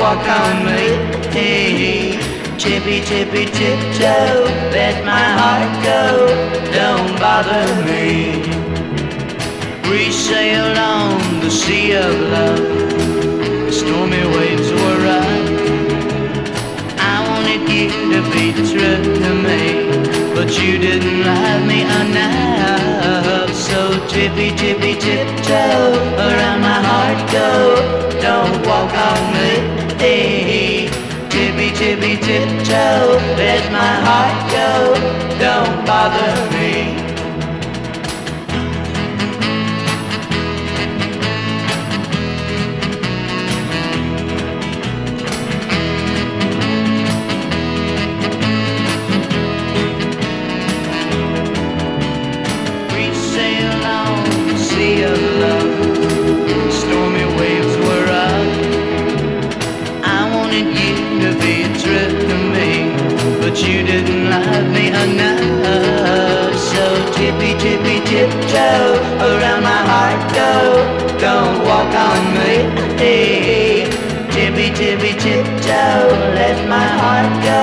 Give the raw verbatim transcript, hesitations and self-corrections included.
walk on me. Hey, tippy, tippy, tiptoe, let my heart go, don't bother me. We sailed on the sea of love, stormy waves were rough. I wanted you to be true to me, but you didn't love me enough. So tippy, tippy, tiptoe, around my heart go, don't walk on me. Hey, tippy, tippy, tiptoe, let my heart go, don't bother me. Sea of love, stormy waves were up. I wanted you to be true to me, but you didn't love me enough. So tippy, tippy, tiptoe, around my heart go, don't walk on me. Hey, tippy, tippy, tiptoe, let my heart go,